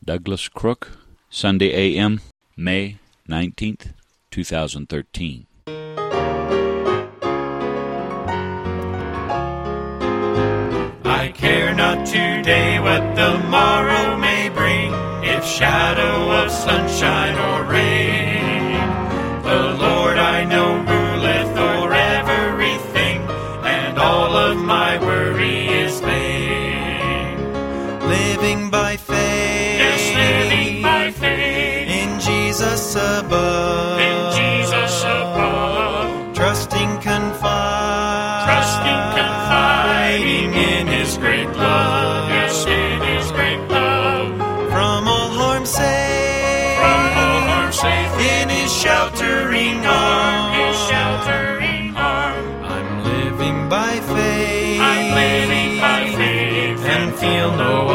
Douglas Crook, Sunday AM, May 19th, 2013. I care not today what the morrow may bring, if shadow of sunshine or rain. The Lord I know ruleth o'er everything, and all of my worry is vain. Living by faith, yes, living by faith, in Jesus above, in Jesus above, trusting, confiding in His great love, yes, in His great love. From all harm safe, in His sheltering arm, I'm living by faith, and feel no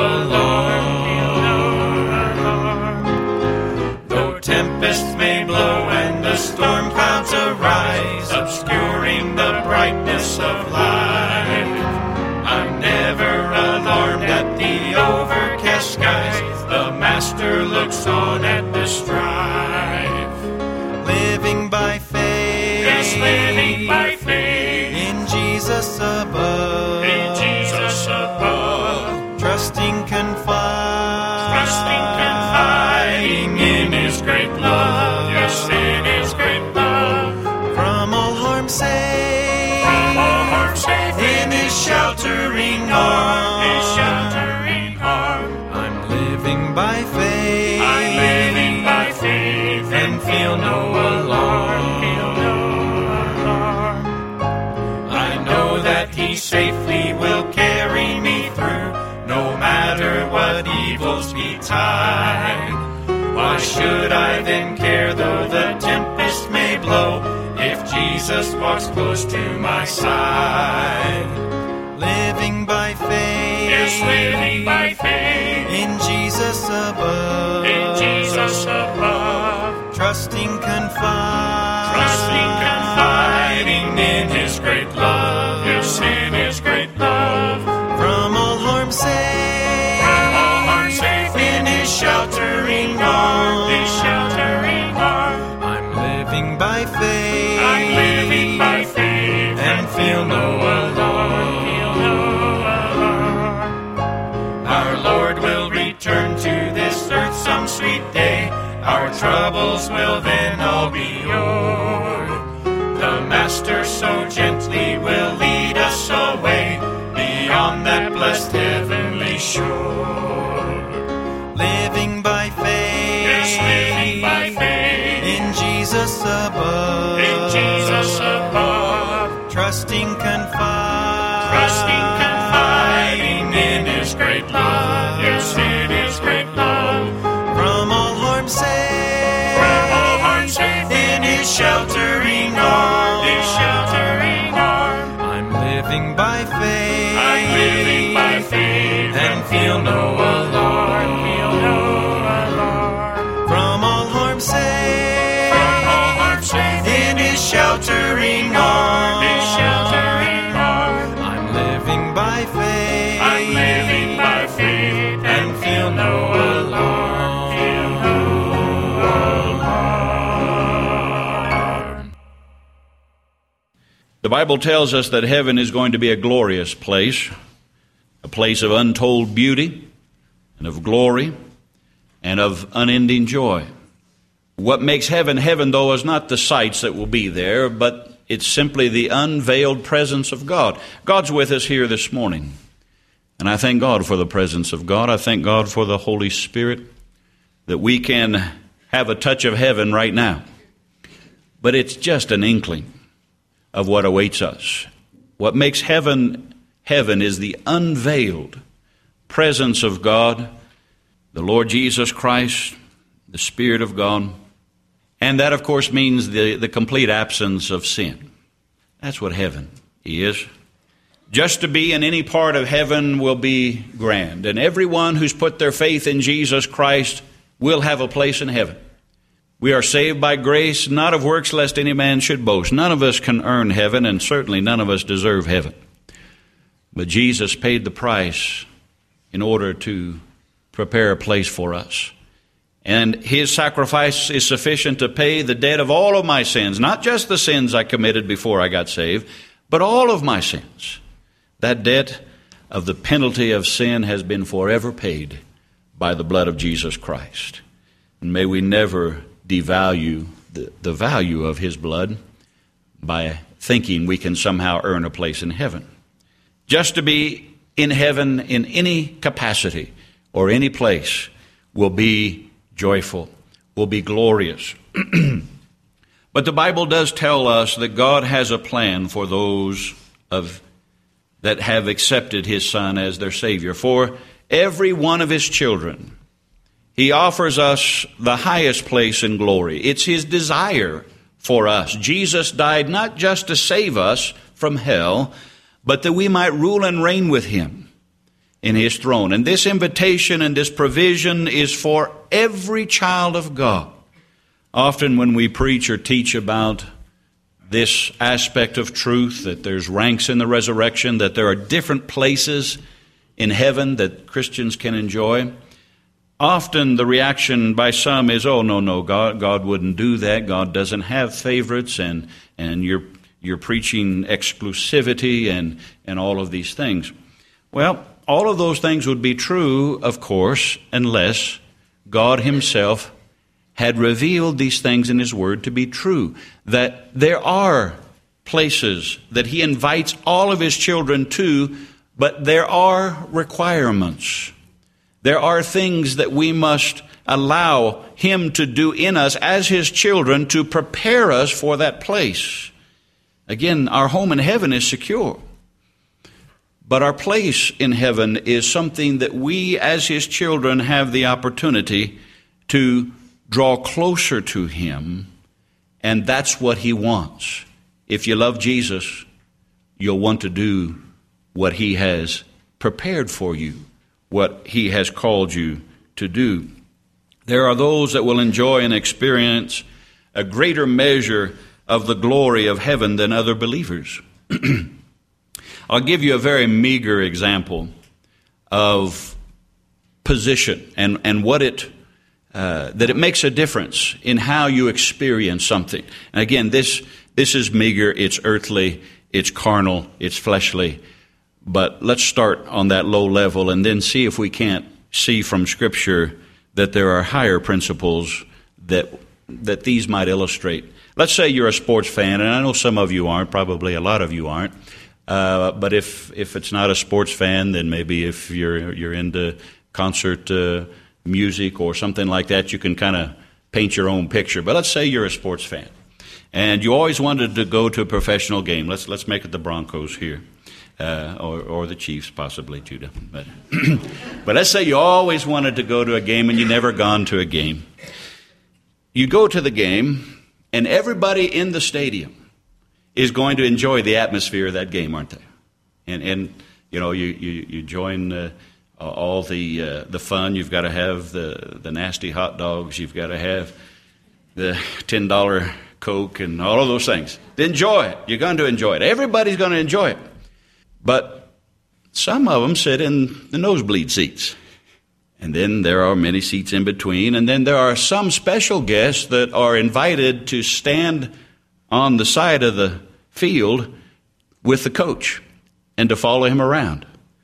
alarm. Though tempests may blow and the storm clouds arise, obscuring the brightness of life, I'm never alarmed at the overcast skies. The Master looks on at the strife. Living by faith, yes, living by faith, in Jesus above, trusting, confiding in His great love, yes, in His great love. From all harm safe, in His sheltering arm, I'm living by faith, and feel no alarm, I know that He safely will carry me through, no matter what evils betide. Why should I then care though the tempest may blow, if Jesus walks close to my side? living by faith, Yes, living by faith, in Jesus above, trusting, confiding in His great love, yes, in His great love. from all harm safe, in His sheltering arm, I'm living by faith, and feel no alarm. Our Lord will return to this earth some sweet day. Our troubles will then all be o'er. The Master so gently will lead us away beyond that blessed heavenly shore. living by faith, Yes, living by faith, in Jesus above, trusting, confiding in His great love, yes, in His great love. from all harm safe, in His sheltering arm, I'm living by faith, and feel no alarm, from all harm safe, in His sheltering arm, I'm living by faith, and feel no alarm, The Bible tells us that heaven is going to be a glorious place, a place of untold beauty and of glory and of unending joy. What makes heaven heaven, though, is not the sights that will be there, but it's simply the unveiled presence of God. God's with us here this morning, and I thank God for the presence of God. I thank God for the Holy Spirit, that we can have a touch of heaven right now. But it's just an inkling of what awaits us. What makes heaven heaven is the unveiled presence of God, the Lord Jesus Christ, the Spirit of God, and that, of course, means the complete absence of sin. That's what heaven is. Just to be in any part of heaven will be grand, and everyone who's put their faith in Jesus Christ will have a place in heaven. We are saved by grace, not of works, lest any man should boast. None of us can earn heaven, and certainly none of us deserve heaven. But Jesus paid the price in order to prepare a place for us. And his sacrifice is sufficient to pay the debt of all of my sins, not just the sins I committed before I got saved, but all of my sins. That debt of the penalty of sin has been forever paid by the blood of Jesus Christ. And may we never devalue the value of his blood by thinking we can somehow earn a place in heaven. Just to be in heaven in any capacity or any place will be joyful, will be glorious. But the Bible does tell us that God has a plan for those that have accepted his Son as their Savior. For every one of his children, he offers us the highest place in glory. It's his desire for us. Jesus died not just to save us from hell, but that we might rule and reign with him in his throne. And this invitation and this provision is for every child of God. Often when we preach or teach about this aspect of truth, that there's ranks in the resurrection, that there are different places in heaven that Christians can enjoy, often the reaction by some is, oh, no, God wouldn't do that. God doesn't have favorites, and you're preaching exclusivity and all of these things. Well, all of those things would be true, of course, unless God himself had revealed these things in his word to be true. That there are places that he invites all of his children to, but there are requirements. There are things that we must allow him to do in us as his children to prepare us for that place. Again, our home in heaven is secure. But our place in heaven is something that we as his children have the opportunity to draw closer to him, and that's what he wants. If you love Jesus, you'll want to do what he has prepared for you, what he has called you to do. There are those that will enjoy and experience a greater measure of the glory of heaven than other believers. I'll give you a very meager example of position and what that it makes a difference in how you experience something. And again, this is meager, it's earthly, it's carnal, it's fleshly. But let's start on that low level and then see if we can't see from Scripture that there are higher principles that these might illustrate. Let's say you're a sports fan, and I know some of you aren't, probably a lot of you aren't. But if it's not a sports fan, then maybe if you're into concert music or something like that, you can kind of paint your own picture. But let's say you're a sports fan, and you always wanted to go to a professional game. Let's make it the Broncos here, or the Chiefs possibly, Judah. But let's say you always wanted to go to a game and you never gone to a game. You go to the game, and everybody in the stadium is going to enjoy the atmosphere of that game, aren't they? And you know, you join all the fun. You've got to have the nasty hot dogs. You've got to have the $10 Coke and all of those things. Enjoy it. You're going to enjoy it. Everybody's going to enjoy it. But some of them sit in the nosebleed seats. And then there are many seats in between. And then there are some special guests that are invited to stand on the side of the field with the coach and to follow him around.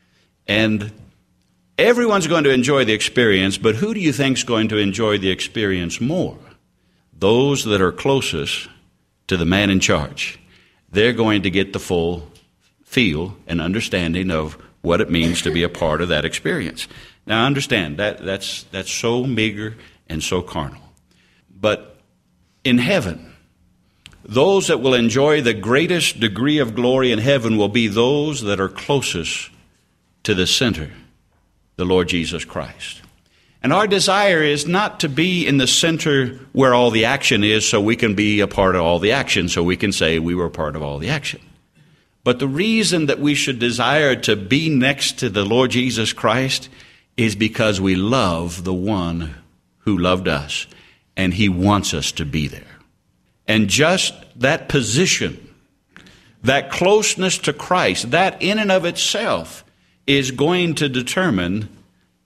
And everyone's going to enjoy the experience, but who do you think is going to enjoy the experience more? Those that are closest to the man in charge. They're going to get the full feel and understanding of what it means to be a part of that experience. Now, understand that's so meager and so carnal. But in heaven, those that will enjoy the greatest degree of glory in heaven will be those that are closest to the center, the Lord Jesus Christ. And our desire is not to be in the center where all the action is so we can be a part of all the action, so we can say we were a part of all the action. But the reason that we should desire to be next to the Lord Jesus Christ is because we love the one who loved us, and he wants us to be there. And just that position, that closeness to Christ, that in and of itself is going to determine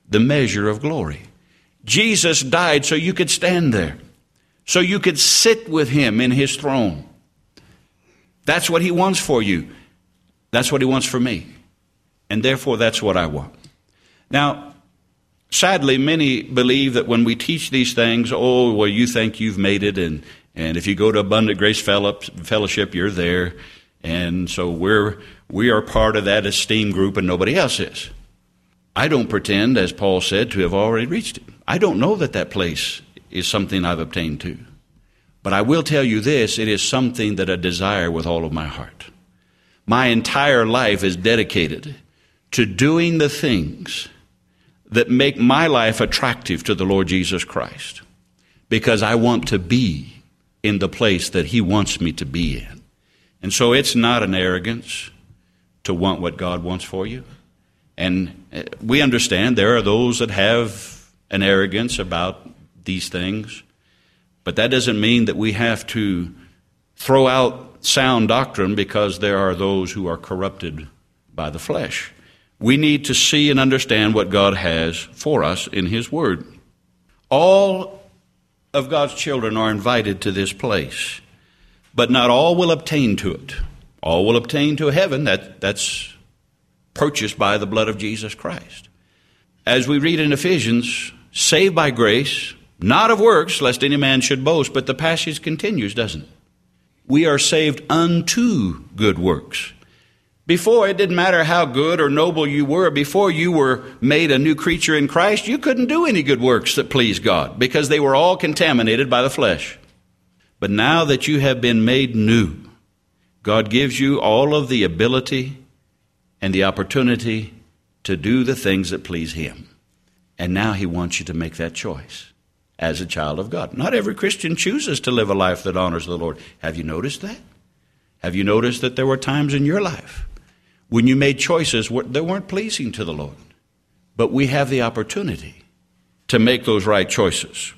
the measure of glory. Jesus died so you could stand there, so you could sit with him in his throne. That's what he wants for you. That's what he wants for me. And therefore, that's what I want. Now, sadly, many believe that when we teach these things, oh, well, you think you've made it, and if you go to Abundant Grace Fellowship, you're there. And so we are part of that esteemed group and nobody else is. I don't pretend, as Paul said, to have already reached it. I don't know that place is something I've obtained to. But I will tell you this, it is something that I desire with all of my heart. My entire life is dedicated to doing the things that make my life attractive to the Lord Jesus Christ, because I want to be in the place that he wants me to be in. And so it's not an arrogance to want what God wants for you. And we understand there are those that have an arrogance about these things, but that doesn't mean that we have to throw out sound doctrine because there are those who are corrupted by the flesh. We need to see and understand what God has for us in his word. All of God's children are invited to this place, but not all will obtain to it. All will obtain to heaven. That's purchased by the blood of Jesus Christ. As we read in Ephesians, saved by grace, not of works, lest any man should boast, but the passage continues, doesn't it? We are saved unto good works. Before, it didn't matter how good or noble you were. Before you were made a new creature in Christ, you couldn't do any good works that pleased God because they were all contaminated by the flesh. But now that you have been made new, God gives you all of the ability and the opportunity to do the things that please him. And now he wants you to make that choice as a child of God. Not every Christian chooses to live a life that honors the Lord. Have you noticed that? Have you noticed that there were times in your life when you made choices that weren't pleasing to the Lord? But we have the opportunity to make those right choices.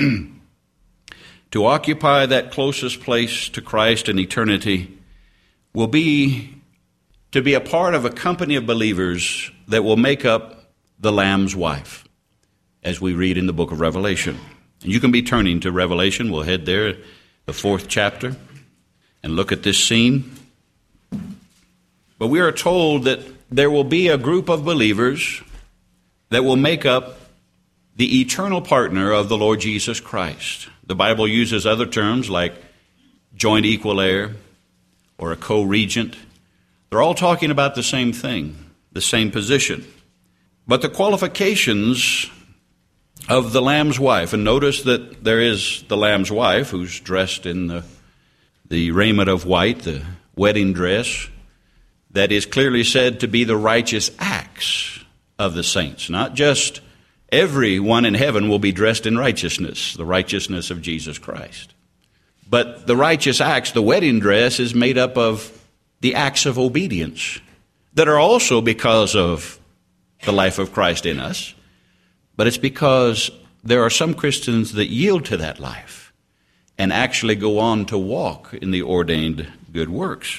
To occupy that closest place to Christ in eternity will be to be a part of a company of believers that will make up the Lamb's wife, as we read in the book of Revelation. And you can be turning to Revelation. We'll head there, the 4th chapter, and look at this scene. But we are told that there will be a group of believers that will make up the eternal partner of the Lord Jesus Christ. The Bible uses other terms like joint equal heir or a co-regent. They're all talking about the same thing, the same position. But the qualifications of the Lamb's wife, and notice that there is the Lamb's wife who's dressed in the raiment of white, the wedding dress, that is clearly said to be the righteous acts of the saints. Not just everyone in heaven will be dressed in righteousness, the righteousness of Jesus Christ. But the righteous acts, the wedding dress, is made up of the acts of obedience that are also because of the life of Christ in us. But it's because there are some Christians that yield to that life and actually go on to walk in the ordained good works.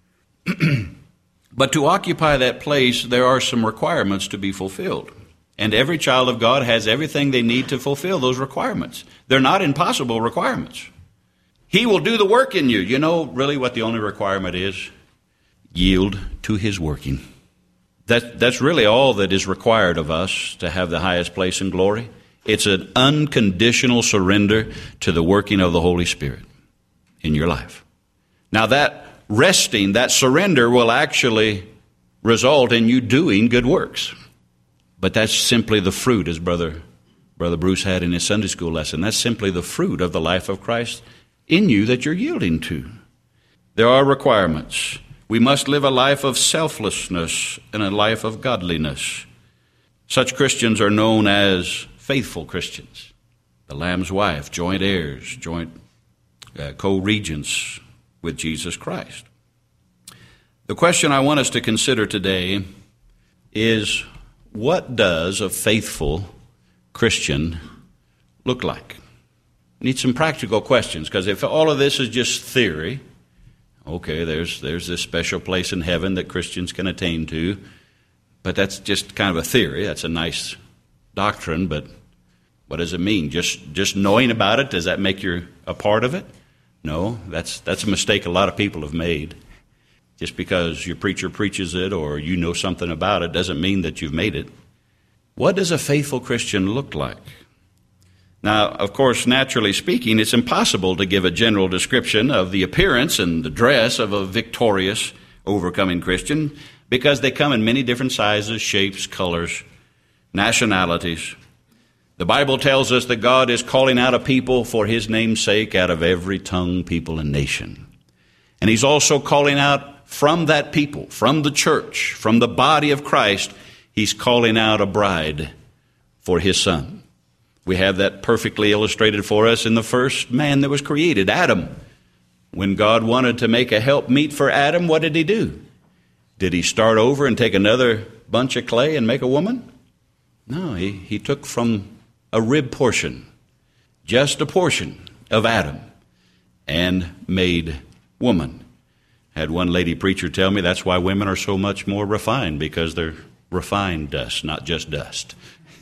But to occupy that place, there are some requirements to be fulfilled. And every child of God has everything they need to fulfill those requirements. They're not impossible requirements. He will do the work in you. You know really what the only requirement is? Yield to his working. That's really all that is required of us to have the highest place in glory. It's an unconditional surrender to the working of the Holy Spirit in your life. Now that resting, that surrender will actually result in you doing good works. But that's simply the fruit, as Brother Bruce had in his Sunday school lesson. That's simply the fruit of the life of Christ in you that you're yielding to. There are requirements. We must live a life of selflessness and a life of godliness. Such Christians are known as faithful Christians. The Lamb's wife, joint heirs, joint co-regents with Jesus Christ. The question I want us to consider today is, what does a faithful Christian look like? Need some practical questions, because if all of this is just theory, okay, there's this special place in heaven that Christians can attain to, but that's just kind of a theory. That's a nice doctrine, but what does it mean? Just knowing about it, does that make you a part of it? No, that's a mistake a lot of people have made. Just because your preacher preaches it or you know something about it doesn't mean that you've made it. What does a faithful Christian look like? Now, of course, naturally speaking, it's impossible to give a general description of the appearance and the dress of a victorious, overcoming Christian because they come in many different sizes, shapes, colors, nationalities. The Bible tells us that God is calling out a people for His name's sake out of every tongue, people, and nation. And He's also calling out from that people, from the church, from the body of Christ, He's calling out a bride for His Son. We have that perfectly illustrated for us in the first man that was created, Adam. When God wanted to make a helpmeet for Adam, what did He do? Did He start over and take another bunch of clay and make a woman? No, he took from a rib portion, just a portion of Adam, and made woman. Had one lady preacher tell me that's why women are so much more refined, because they're refined dust, not just dust.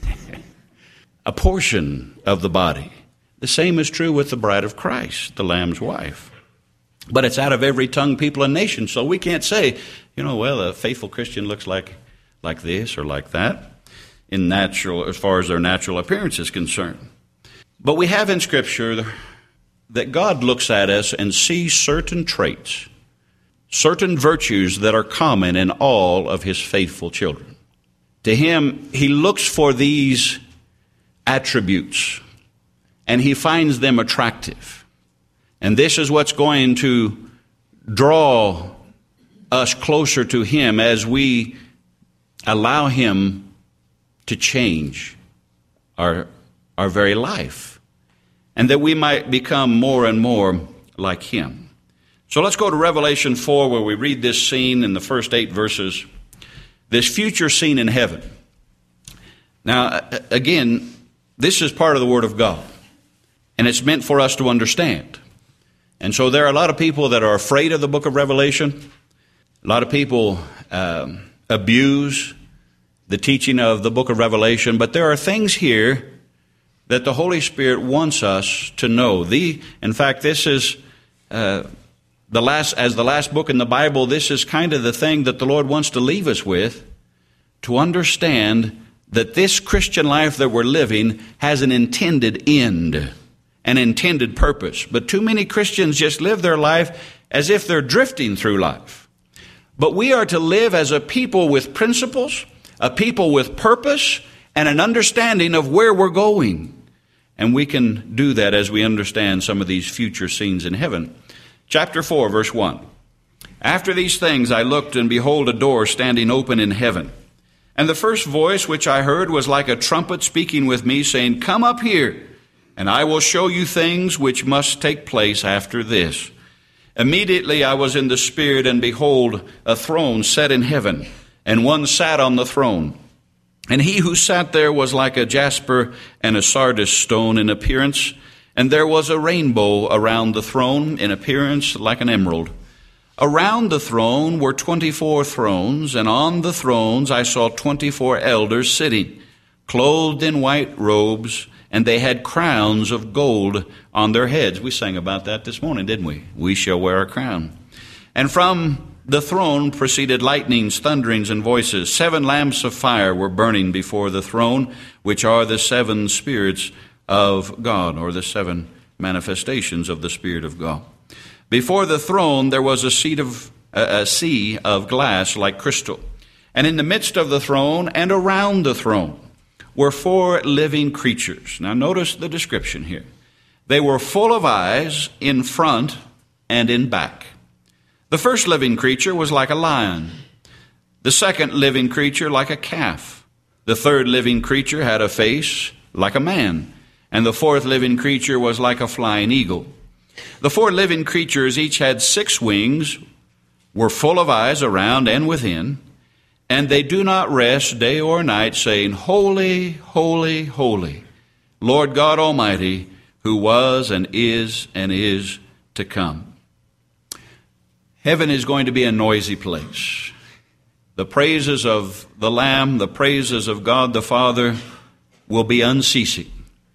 A portion of the body. The same is true with the bride of Christ, the Lamb's wife. But it's out of every tongue, people, and nation. So we can't say, well, a faithful Christian looks like this or like that, in natural, as far as their natural appearance is concerned. But we have in Scripture that God looks at us and sees certain traits, certain virtues that are common in all of His faithful children. To Him, He looks for these attributes, and He finds them attractive. And this is what's going to draw us closer to Him as we allow Him to change our very life, and that we might become more and more like Him. So let's go to Revelation 4, where we read this scene in the first 8 verses, this future scene in heaven. Now, again, this is part of the Word of God, and it's meant for us to understand. And so there are a lot of people that are afraid of the book of Revelation. A lot of people abuse the teaching of the book of Revelation, but there are things here that the Holy Spirit wants us to know. In fact, this is the last book in the Bible. This is kind of the thing that the Lord wants to leave us with, to understand that this Christian life that we're living has an intended end, an intended purpose. But too many Christians just live their life as if they're drifting through life. But we are to live as a people with principles, a people with purpose, and an understanding of where we're going. And we can do that as we understand some of these future scenes in heaven. Chapter 4, verse 1. After these things I looked, and behold, a door standing open in heaven. And the first voice which I heard was like a trumpet speaking with me, saying, Come up here, and I will show you things which must take place after this. Immediately I was in the Spirit, and behold, a throne set in heaven, and one sat on the throne. And he who sat there was like a jasper and a sardis stone in appearance, and there was a rainbow around the throne, in appearance like an emerald. Around the throne were 24 thrones, and on the thrones I saw 24 elders sitting, clothed in white robes, and they had crowns of gold on their heads. We sang about that this morning, didn't we? We shall wear a crown. And from the throne proceeded lightnings, thunderings, and voices. 7 lamps of fire were burning before the throne, which are the 7 spirits of God, or the 7 manifestations of the Spirit of God. Before the throne there was a sea of glass like crystal. And in the midst of the throne and around the throne were 4 living creatures. Now notice the description here. They were full of eyes in front and in back. The first living creature was like a lion. The second living creature like a calf. The third living creature had a face like a man. And the fourth living creature was like a flying eagle. The 4 living creatures each had 6 wings, were full of eyes around and within, and they do not rest day or night, saying, Holy, holy, holy, Lord God Almighty, who was and is to come. Heaven is going to be a noisy place. The praises of the Lamb, the praises of God the Father will be unceasing.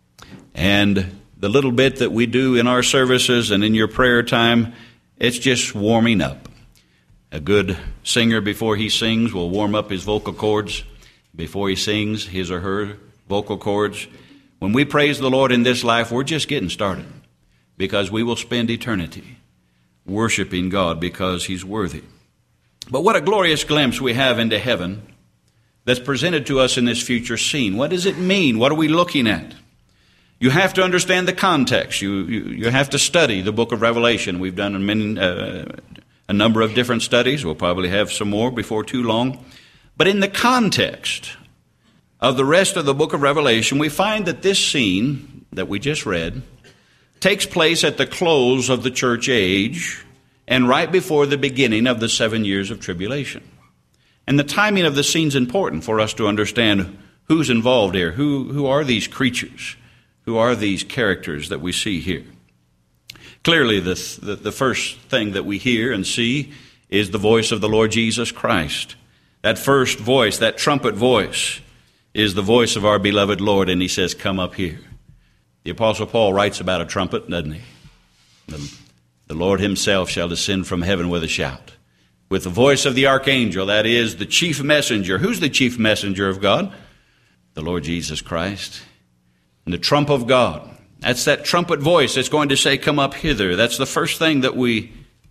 And the little bit that we do in our services and in your prayer time, it's just warming up. A good singer, before he sings, will warm up his vocal cords. Before he sings, his or her vocal cords. When we praise the Lord in this life, we're just getting started, because we will spend eternity worshiping God because He's worthy. But what a glorious glimpse we have into heaven that's presented to us in this future scene. What does it mean? What are we looking at? You have to understand the context. You have to study the book of Revelation. We've done a number of different studies. We'll probably have some more before too long. But in the context of the rest of the book of Revelation, we find that this scene that we just read takes place at the close of the church age and right before the beginning of the 7 years of tribulation. And the timing of the scene is important for us to understand who's involved here. Who are these creatures? Who are these characters that we see here? Clearly, the first thing that we hear and see is the voice of the Lord Jesus Christ. That first voice, that trumpet voice, is the voice of our beloved Lord, and He says, "Come up here." The Apostle Paul writes about a trumpet, doesn't he? The Lord Himself shall descend from heaven with a shout, with the voice of the archangel, that is, the chief messenger. Who's the chief messenger of God? The Lord Jesus Christ. And the trump of God. That's that trumpet voice that's going to say, "Come up hither." That's the first thing that we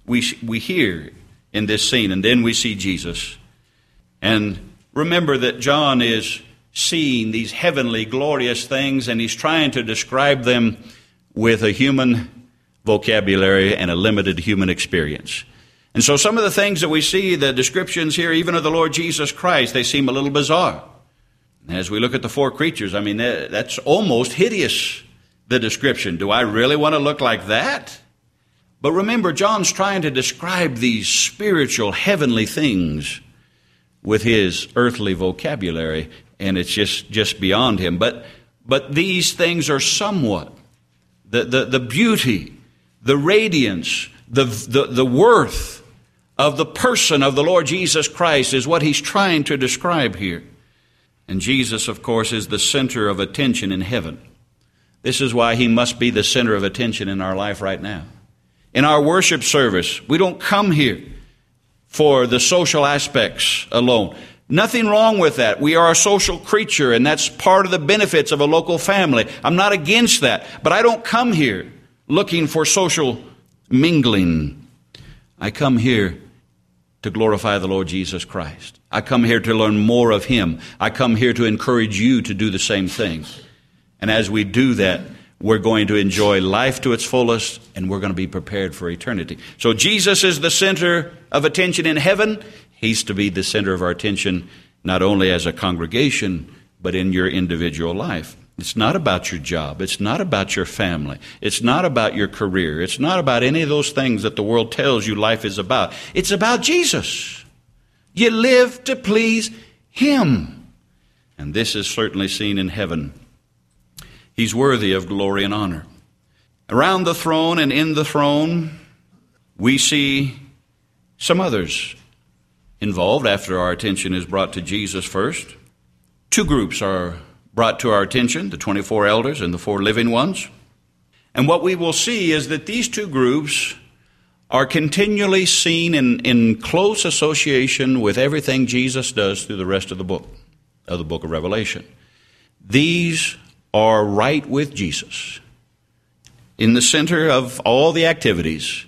hear in this scene. And then we see Jesus. And remember that John is seeing these heavenly, glorious things, and he's trying to describe them with a human vocabulary and a limited human experience. And so some of the things that we see, the descriptions here, even of the Lord Jesus Christ, they seem a little bizarre. As we look at the four creatures, I mean, that's almost hideous, the description. Do I really want to look like that? But remember, John's trying to describe these spiritual, heavenly things with his earthly vocabulary, and it's just beyond him. But these things are somewhat. The beauty, the radiance, the worth of the person of the Lord Jesus Christ is what he's trying to describe here. And Jesus, of course, is the center of attention in heaven. This is why He must be the center of attention in our life right now. In our worship service, we don't come here for the social aspects alone. Nothing wrong with that. We are a social creature, and that's part of the benefits of a local family. I'm not against that, but I don't come here looking for social mingling. I come here to glorify the Lord Jesus Christ. I come here to learn more of Him. I come here to encourage you to do the same thing. And as we do that, we're going to enjoy life to its fullest, and we're going to be prepared for eternity. So Jesus is the center of attention in heaven. He's to be the center of our attention, not only as a congregation, but in your individual life. It's not about your job. It's not about your family. It's not about your career. It's not about any of those things that the world tells you life is about. It's about Jesus. You live to please Him. And this is certainly seen in heaven. He's worthy of glory and honor. Around the throne and in the throne, we see some others involved after our attention is brought to Jesus first. Two groups are brought to our attention, the 24 elders and the 4 living ones. And what we will see is that these two groups are continually seen in close association with everything Jesus does through the rest of the book of Revelation. These are right with Jesus. In the center of all the activities,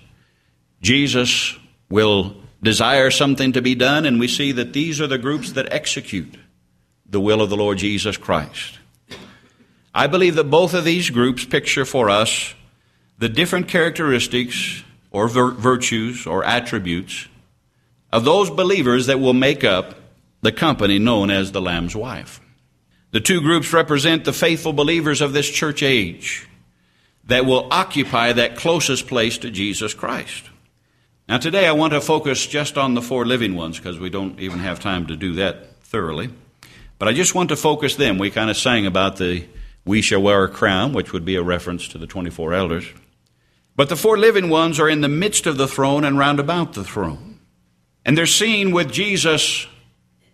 Jesus will desire something to be done, and we see that these are the groups that execute the will of the Lord Jesus Christ. I believe that both of these groups picture for us the different characteristics or virtues or attributes of those believers that will make up the company known as the Lamb's wife. The two groups represent the faithful believers of this church age that will occupy that closest place to Jesus Christ. Now today I want to focus just on the 4 living ones because we don't even have time to do that thoroughly. But I just want to focus them. We kind of sang about the "we shall wear a crown," which would be a reference to the 24 elders. But the 4 living ones are in the midst of the throne and round about the throne. And they're seen with Jesus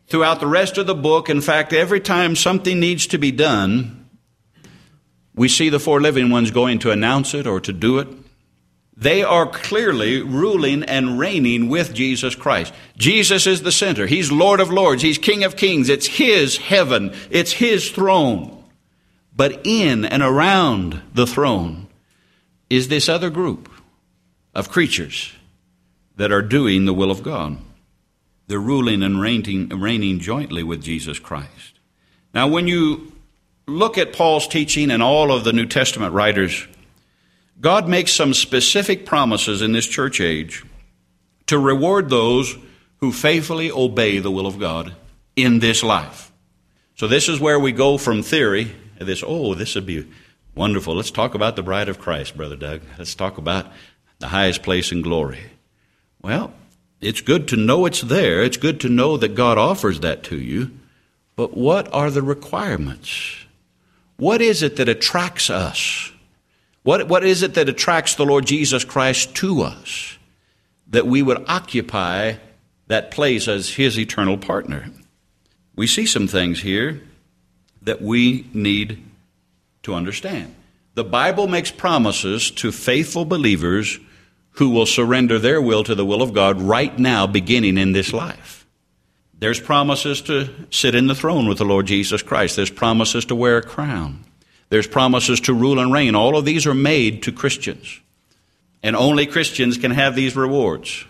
throughout the rest of the book. In fact, every time something needs to be done, we see the four living ones going to announce it or to do it. They are clearly ruling and reigning with Jesus Christ. Jesus is the center. He's Lord of Lords. He's King of Kings. It's His heaven. It's His throne. But in and around the throne is this other group of creatures that are doing the will of God. They're ruling and reigning jointly with Jesus Christ. Now, when you look at Paul's teaching and all of the New Testament writers, God makes some specific promises in this church age to reward those who faithfully obey the will of God in this life. So this is where we go from theory, this would be wonderful. Let's talk about the bride of Christ, Brother Doug. Let's talk about the highest place in glory. Well, it's good to know it's there. It's good to know that God offers that to you. But what are the requirements? What is it that attracts us? What is it that attracts the Lord Jesus Christ to us, that we would occupy that place as His eternal partner? We see some things here that we need to understand. The Bible makes promises to faithful believers who will surrender their will to the will of God right now, beginning in this life. There's promises to sit in the throne with the Lord Jesus Christ. There's promises to wear a crown. There's promises to rule and reign. All of these are made to Christians. And only Christians can have these rewards.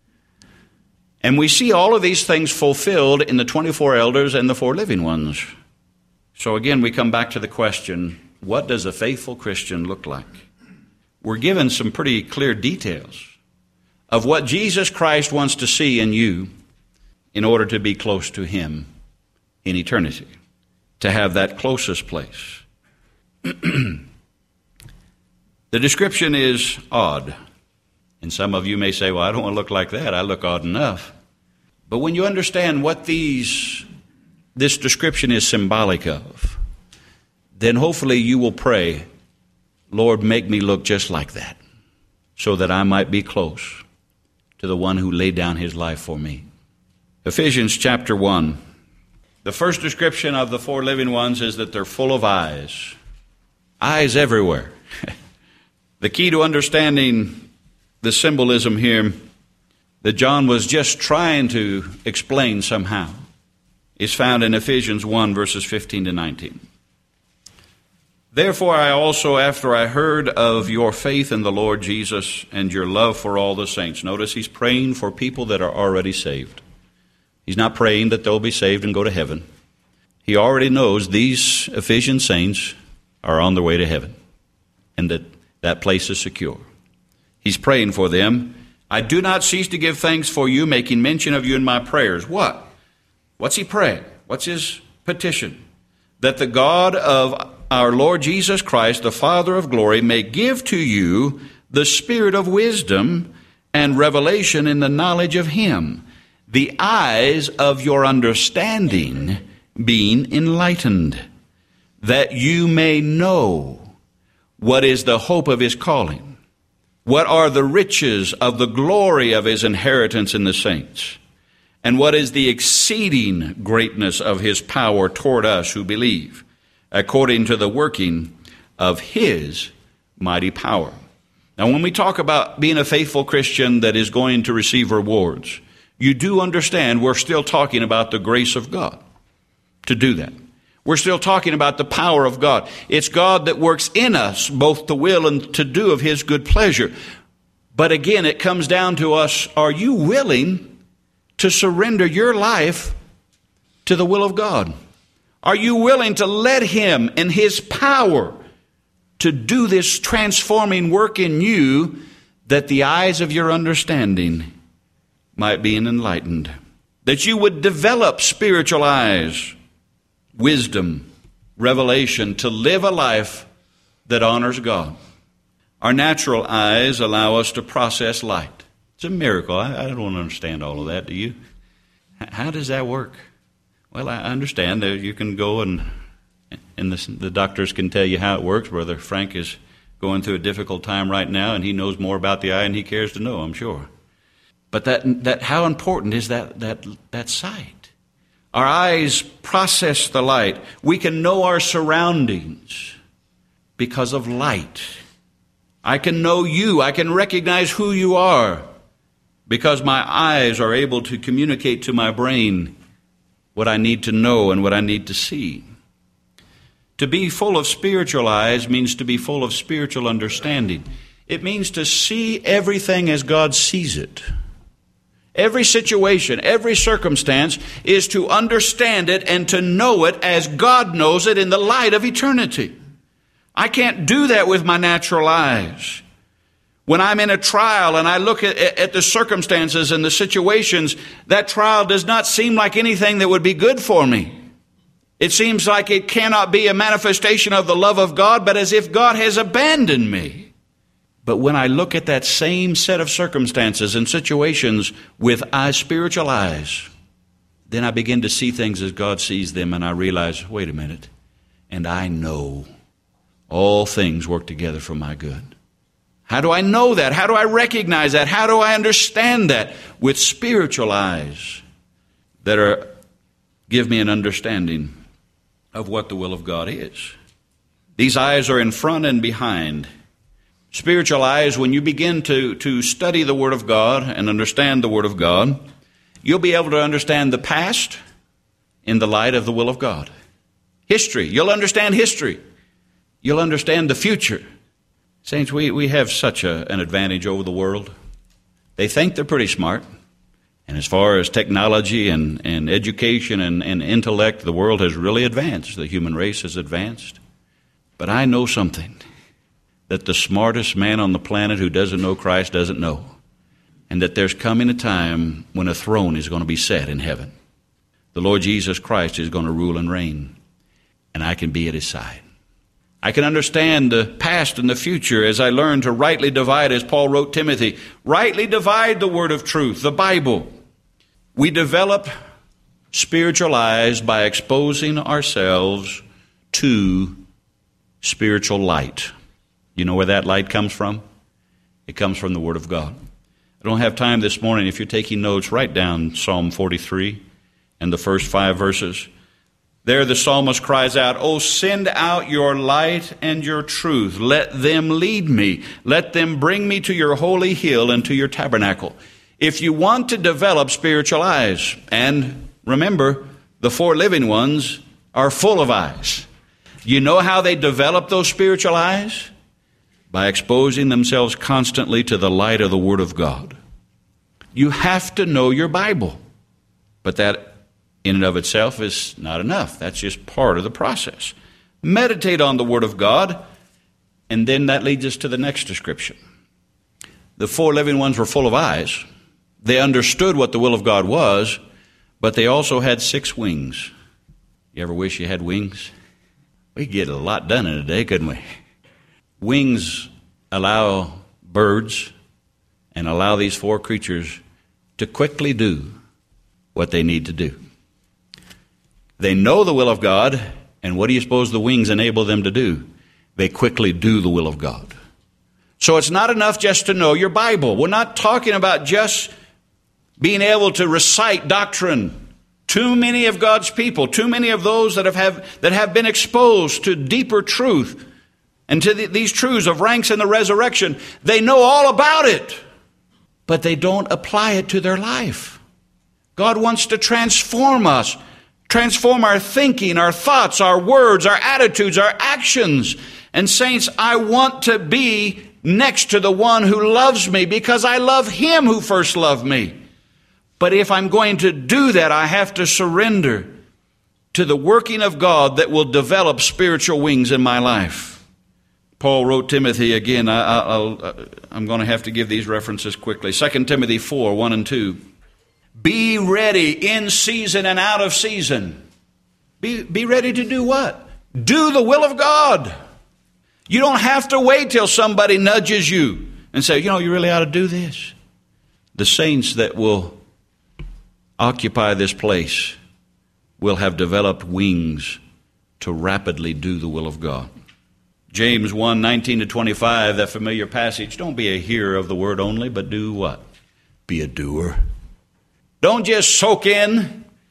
And we see all of these things fulfilled in the 24 elders and the four living ones. So again, we come back to the question, what does a faithful Christian look like? We're given some pretty clear details of what Jesus Christ wants to see in you in order to be close to Him in eternity, to have that closest place. The description is odd. And some of you may say, well, I don't want to look like that. I look odd enough. But when you understand what this description is symbolic of, then hopefully you will pray, Lord, make me look just like that, so that I might be close to the one who laid down His life for me. Ephesians chapter 1. The first description of the four living ones is that they're full of eyes. Eyes everywhere. The key to understanding the symbolism here that John was just trying to explain somehow is found in Ephesians 1, verses 15 to 19. Therefore I also, after I heard of your faith in the Lord Jesus and your love for all the saints. Notice he's praying for people that are already saved. He's not praying that they'll be saved and go to heaven. He already knows these Ephesian saints are on their way to heaven and that place is secure. He's praying for them. I do not cease to give thanks for you, making mention of you in my prayers. What? What's he praying? What's his petition? That the God of our Lord Jesus Christ, the Father of glory, may give to you the spirit of wisdom and revelation in the knowledge of Him, the eyes of your understanding being enlightened, that you may know what is the hope of His calling, what are the riches of the glory of His inheritance in the saints, and what is the exceeding greatness of His power toward us who believe, according to the working of His mighty power. Now, when we talk about being a faithful Christian that is going to receive rewards, you do understand we're still talking about the grace of God to do that. We're still talking about the power of God. It's God that works in us both to will and to do of His good pleasure. But again, it comes down to us, are you willing to surrender your life to the will of God? Are you willing to let Him and His power to do this transforming work in you, that the eyes of your understanding might be enlightened, that you would develop spiritual eyes, wisdom, revelation, to live a life that honors God? Our natural eyes allow us to process light. It's a miracle. I don't understand all of that, do you? How does that work? Well, I understand that you can go and the doctors can tell you how it works. Brother Frank is going through a difficult time right now, and he knows more about the eye than he cares to know, I'm sure. But that how important is that sight? Our eyes process the light. We can know our surroundings because of light. I can know you. I can recognize who you are because my eyes are able to communicate to my brain what I need to know and what I need to see. To be full of spiritual eyes means to be full of spiritual understanding. It means to see everything as God sees it. Every situation, every circumstance is to understand it and to know it as God knows it in the light of eternity. I can't do that with my natural eyes. When I'm in a trial and I look at the circumstances and the situations, that trial does not seem like anything that would be good for me. It seems like it cannot be a manifestation of the love of God, but as if God has abandoned me. But when I look at that same set of circumstances and situations with spiritual eyes, then I begin to see things as God sees them, and I realize, wait a minute, and I know all things work together for my good. How do I know that? How do I recognize that? How do I understand that? With spiritual eyes that give me an understanding of what the will of God is. These eyes are in front and behind. Spiritual eyes, when you begin to study the Word of God and understand the Word of God, you'll be able to understand the past in the light of the will of God. History, you'll understand history. You'll understand the future. Saints, we have such an advantage over the world. They think they're pretty smart. And as far as technology and education and intellect, the world has really advanced. The human race has advanced. But I know something that the smartest man on the planet who doesn't know Christ doesn't know. And that there's coming a time when a throne is going to be set in heaven. The Lord Jesus Christ is going to rule and reign. And I can be at His side. I can understand the past and the future as I learn to rightly divide, as Paul wrote Timothy, rightly divide the word of truth, the Bible. We develop spiritual eyes by exposing ourselves to spiritual light. You know where that light comes from? It comes from the Word of God. I don't have time this morning. If you're taking notes, write down Psalm 43 and the first 5 verses. There the psalmist cries out, "Oh, send out your light and your truth. Let them lead me. Let them bring me to your holy hill and to your tabernacle." If you want to develop spiritual eyes, and remember, the 4 living ones are full of eyes. You know how they develop those spiritual eyes? By exposing themselves constantly to the light of the Word of God. You have to know your Bible. But that in and of itself is not enough. That's just part of the process. Meditate on the Word of God, and then that leads us to the next description. The 4 living ones were full of eyes. They understood what the will of God was, but they also had 6 wings. You ever wish you had wings? We could get a lot done in a day, couldn't we? Wings allow birds and allow these 4 creatures to quickly do what they need to do. They know the will of God, and what do you suppose the wings enable them to do? They quickly do the will of God. So it's not enough just to know your Bible. We're not talking about just being able to recite doctrine. Too many of God's people, too many of those that have been exposed to deeper truth and to these truths of ranks in the resurrection, they know all about it, but they don't apply it to their life. God wants to transform us. Transform our thinking, our thoughts, our words, our attitudes, our actions. And saints, I want to be next to the one who loves me because I love Him who first loved me. But if I'm going to do that, I have to surrender to the working of God that will develop spiritual wings in my life. Paul wrote Timothy again. I'm going to have to give these references quickly. 2 Timothy 4, 1 and 2. Be ready in season and out of season. Be ready to do what? Do the will of God. You don't have to wait till somebody nudges you and say, you really ought to do this. The saints that will occupy this place will have developed wings to rapidly do the will of God. James 1, 19 to 25, that familiar passage. Don't be a hearer of the word only, but do what? Be a doer. Don't just soak in.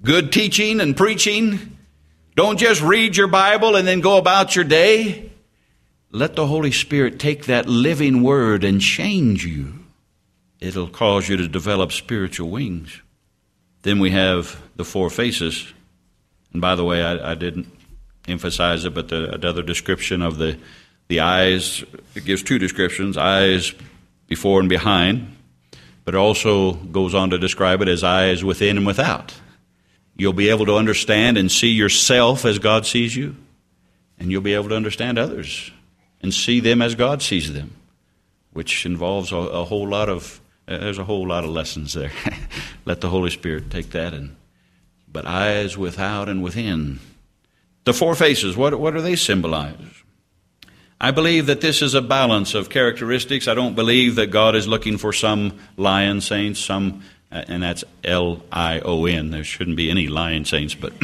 good teaching and preaching. Don't just read your Bible and then go about your day. Let the Holy Spirit take that living word and change you. It'll cause you to develop spiritual wings. Then we have the four faces. And by the way, I didn't emphasize it, but another description of the eyes, it gives two descriptions, eyes before and behind, but it also goes on to describe it as eyes within and without. You'll be able to understand and see yourself as God sees you, and you'll be able to understand others and see them as God sees them, which involves a whole lot of, there's a whole lot of lessons there. Let the Holy Spirit take that. But eyes without and within. The four faces, what do they symbolize? I believe that this is a balance of characteristics. I don't believe that God is looking for some lion saints, some, and that's Lion. There shouldn't be any lion saints, but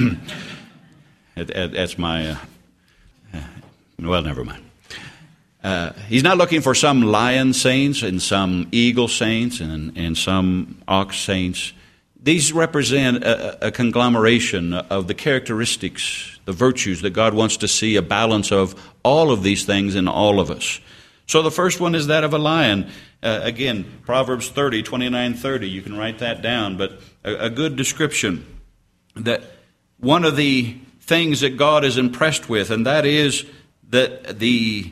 that's my, well, never mind. He's not looking for some lion saints and some eagle saints and some ox saints. These represent a conglomeration of the characteristics, the virtues that God wants to see, a balance of all of these things in all of us. So the first one is that of a lion. Again, Proverbs 29:30, you can write that down, but a good description that one of the things that God is impressed with, and that is that the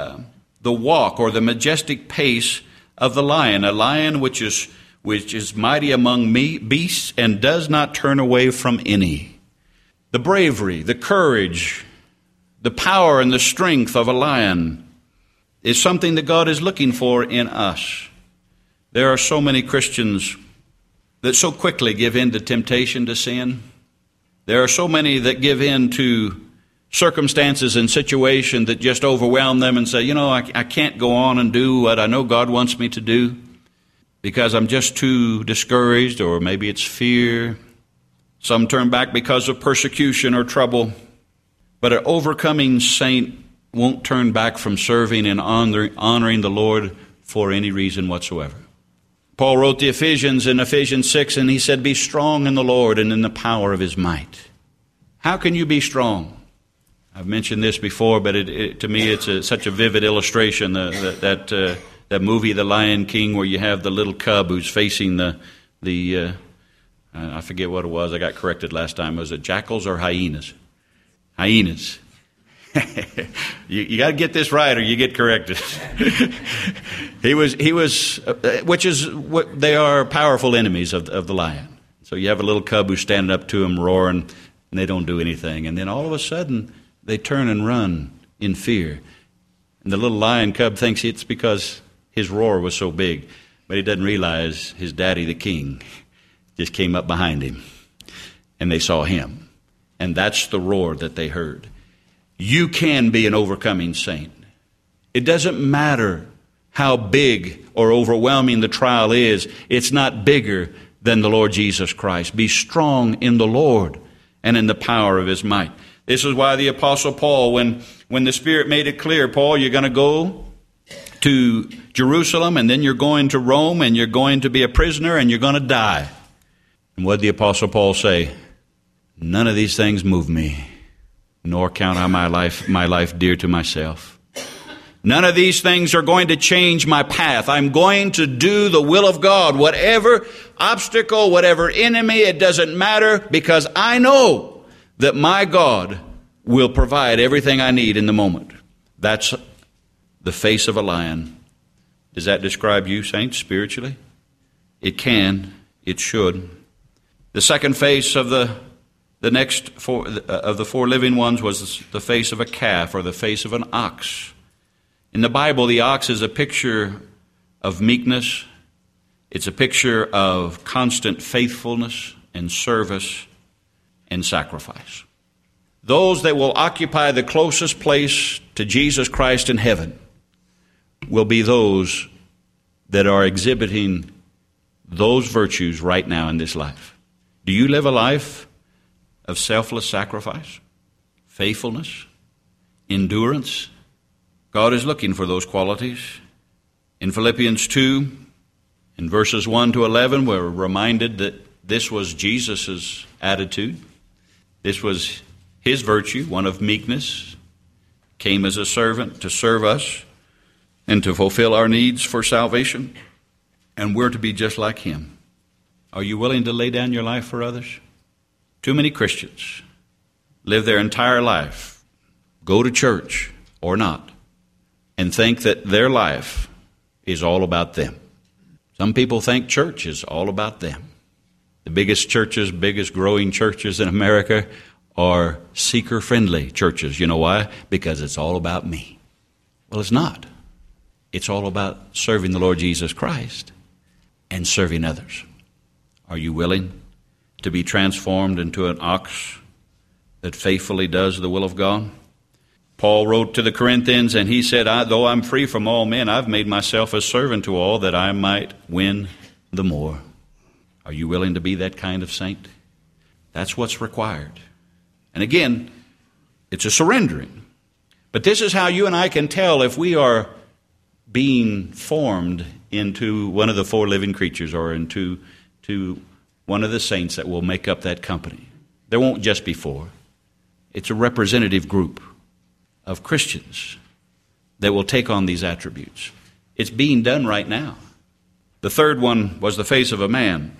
walk or the majestic pace of the lion, a lion which is mighty among beasts and does not turn away from any. The bravery, the courage, the power and the strength of a lion is something that God is looking for in us. There are so many Christians that so quickly give in to temptation to sin. There are so many that give in to circumstances and situations that just overwhelm them and say, I can't go on and do what I know God wants me to do because I'm just too discouraged, or maybe it's fear. Some turn back because of persecution or trouble. But an overcoming saint won't turn back from serving and honoring the Lord for any reason whatsoever. Paul wrote the Ephesians in Ephesians 6, and he said, be strong in the Lord and in the power of his might. How can you be strong? I've mentioned this before, but to me it's such a vivid illustration, that movie, The Lion King, where you have the little cub who's facing the I forget what it was. I got corrected last time. Was it jackals or hyenas? Hyenas. You got to get this right or you get corrected. He was, which is what they are, powerful enemies of the lion. So you have a little cub who's standing up to him, roaring, and they don't do anything. And then all of a sudden, they turn and run in fear. And the little lion cub thinks it's because his roar was so big, but he doesn't realize his daddy, the king, just came up behind him, and they saw him. And that's the roar that they heard. You can be an overcoming saint. It doesn't matter how big or overwhelming the trial is. It's not bigger than the Lord Jesus Christ. Be strong in the Lord and in the power of his might. This is why the Apostle Paul, when the Spirit made it clear, Paul, you're going to go to Jerusalem, and then you're going to Rome, and you're going to be a prisoner, and you're going to die. And what did the Apostle Paul say? None of these things move me, nor count I my life dear to myself. None of these things are going to change my path. I'm going to do the will of God. Whatever obstacle, whatever enemy, it doesn't matter, because I know that my God will provide everything I need in the moment. That's the face of a lion. Does that describe you, saints, spiritually? It can. It should. The second face of the four living ones was the face of a calf, or the face of an ox. In the Bible, the ox is a picture of meekness. It's a picture of constant faithfulness and service and sacrifice. Those that will occupy the closest place to Jesus Christ in heaven will be those that are exhibiting those virtues right now in this life. Do you live a life of selfless sacrifice, faithfulness, endurance? God is looking for those qualities. In Philippians 2, in verses 1 to 11, we're reminded that this was Jesus' attitude. This was his virtue, one of meekness. Came as a servant to serve us and to fulfill our needs for salvation. And we're to be just like him. Are you willing to lay down your life for others? Too many Christians live their entire life, go to church or not, and think that their life is all about them. Some people think church is all about them. The biggest churches, biggest growing churches in America are seeker-friendly churches. You know why? Because it's all about me. Well, it's not. It's all about serving the Lord Jesus Christ and serving others. Are you willing to be transformed into an ox that faithfully does the will of God? Paul wrote to the Corinthians, and he said, though I'm free from all men, I've made myself a servant to all that I might win the more. Are you willing to be that kind of saint? That's what's required. And again, it's a surrendering. But this is how you and I can tell if we are being formed into one of the four living creatures or into one of the saints that will make up that company. There won't just be four. It's a representative group of Christians that will take on these attributes. It's being done right now. The third one was the face of a man.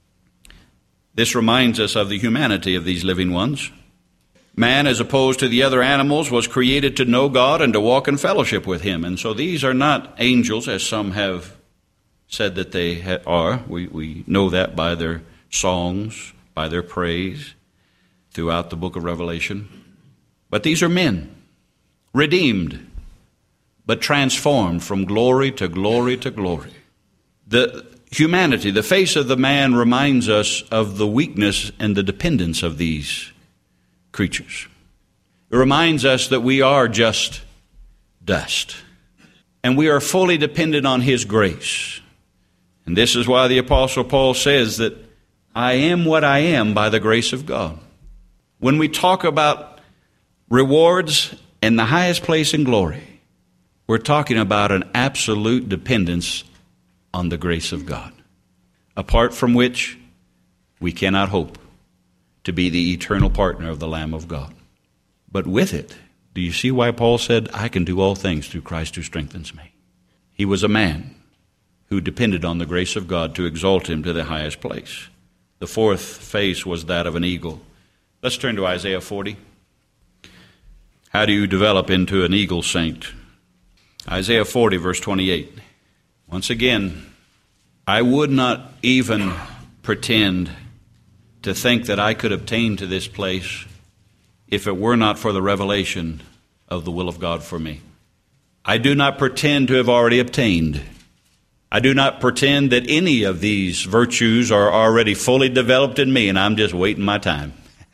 This reminds us of the humanity of these living ones. Man, as opposed to the other animals, was created to know God and to walk in fellowship with him. And so these are not angels, as some have said that they are. We know that by their songs, by their praise throughout the book of Revelation. But these are men, redeemed, but transformed from glory to glory to glory. The humanity, the face of the man, reminds us of the weakness and the dependence of these creatures. It reminds us that we are just dust, and we are fully dependent on his grace. And this is why the Apostle Paul says that I am what I am by the grace of God. When we talk about rewards and the highest place in glory, we're talking about an absolute dependence on the grace of God, apart from which we cannot hope to be the eternal partner of the Lamb of God. But with it, do you see why Paul said, I can do all things through Christ who strengthens me? He was a man who depended on the grace of God to exalt him to the highest place. The fourth face was that of an eagle. Let's turn to Isaiah 40. How do you develop into an eagle saint? Isaiah 40, verse 28. Once again, I would not even pretend to think that I could obtain to this place if it were not for the revelation of the will of God for me. I do not pretend to have already obtained. I do not pretend that any of these virtues are already fully developed in me and I'm just waiting my time.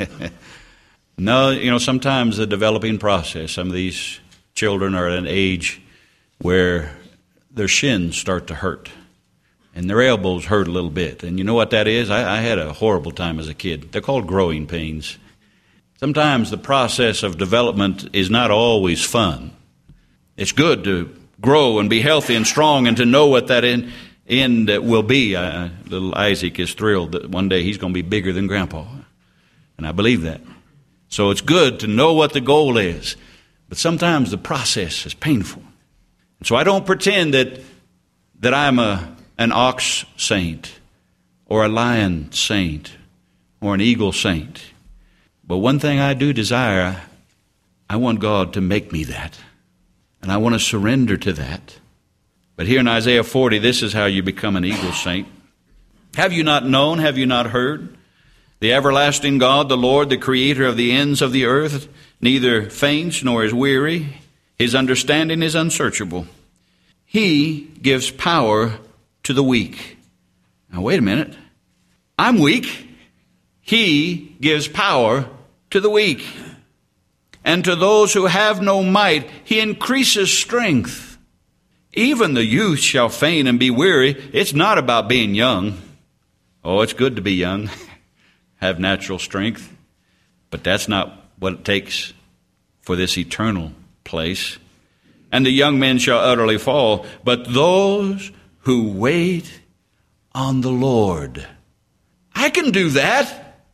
No, sometimes the developing process, some of these children are at an age where their shins start to hurt and their elbows hurt a little bit. And you know what that is? I had a horrible time as a kid. They're called growing pains. Sometimes the process of development is not always fun. It's good to grow and be healthy and strong and to know what that end will be. Little Isaac is thrilled that one day he's going to be bigger than Grandpa. And I believe that. So it's good to know what the goal is. But sometimes the process is painful. And so I don't pretend that I'm an ox saint or a lion saint or an eagle saint. But one thing I do desire, I want God to make me that. And I want to surrender to that. But here in Isaiah 40, this is how you become an eagle saint. Have you not known, have you not heard? The everlasting God, the Lord, the creator of the ends of the earth, neither faints nor is weary. His understanding is unsearchable. He gives power to the weak. Now, wait a minute. I'm weak. He gives power to the weak. And to those who have no might, he increases strength. Even the youth shall faint and be weary. It's not about being young. Oh, it's good to be young, have natural strength. But that's not what it takes for this eternal place. And the young men shall utterly fall. But those who wait on the Lord. I can do that.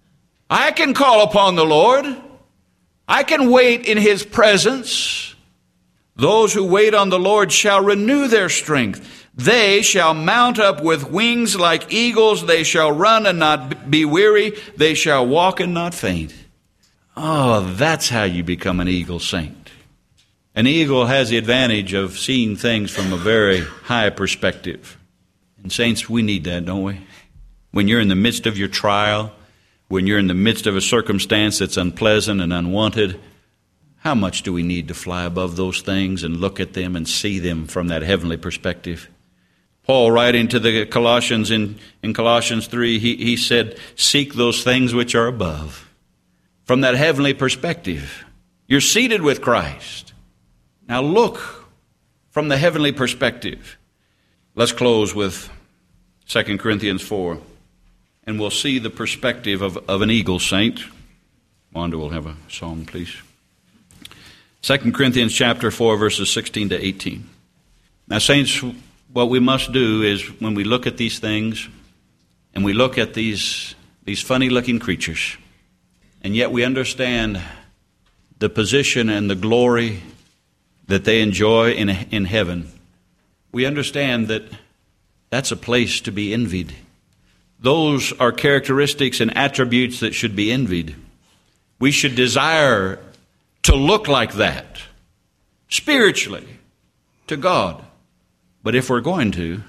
I can call upon the Lord. I can wait in His presence. Those who wait on the Lord shall renew their strength. They shall mount up with wings like eagles. They shall run and not be weary. They shall walk and not faint. Oh, that's how you become an eagle saint. An eagle has the advantage of seeing things from a very high perspective. And saints, we need that, don't we? When you're in the midst of your trial, when you're in the midst of a circumstance that's unpleasant and unwanted, how much do we need to fly above those things and look at them and see them from that heavenly perspective? Paul, writing to the Colossians in Colossians 3, he said, seek those things which are above. From that heavenly perspective, you're seated with Christ. Now look from the heavenly perspective. Let's close with 2 Corinthians 4, and we'll see the perspective of an eagle saint. Wanda will have a song, please. 2 Corinthians chapter 4, verses 16 to 18. Now, saints, what we must do is when we look at these things and we look at these funny-looking creatures, and yet we understand the position and the glory that they enjoy in heaven, we understand that that's a place to be envied. Those are characteristics and attributes that should be envied. We should desire to look like that spiritually to God. But if we're going to,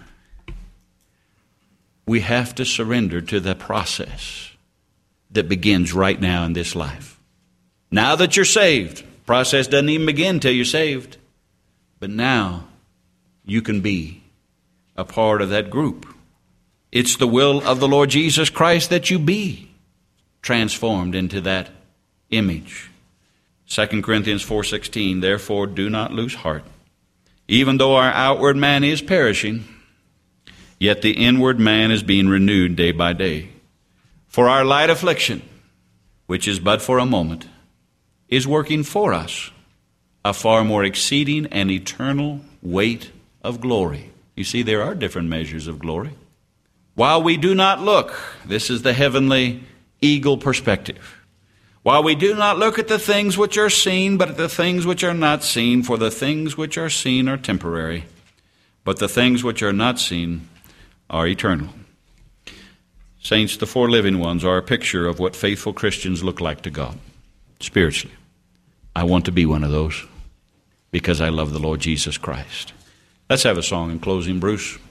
we have to surrender to the process that begins right now in this life. Now that you're saved, process doesn't even begin till you're saved. But now you can be a part of that group. It's the will of the Lord Jesus Christ that you be transformed into that image. 2 Corinthians 4:16, therefore do not lose heart. Even though our outward man is perishing, yet the inward man is being renewed day by day. For our light affliction, which is but for a moment, is working for us a far more exceeding and eternal weight of glory. You see, there are different measures of glory. While we do not look, this is the heavenly eagle perspective. While we do not look at the things which are seen, but at the things which are not seen, for the things which are seen are temporary, but the things which are not seen are eternal. Saints, the four living ones are a picture of what faithful Christians look like to God, spiritually. I want to be one of those because I love the Lord Jesus Christ. Let's have a song in closing, Bruce.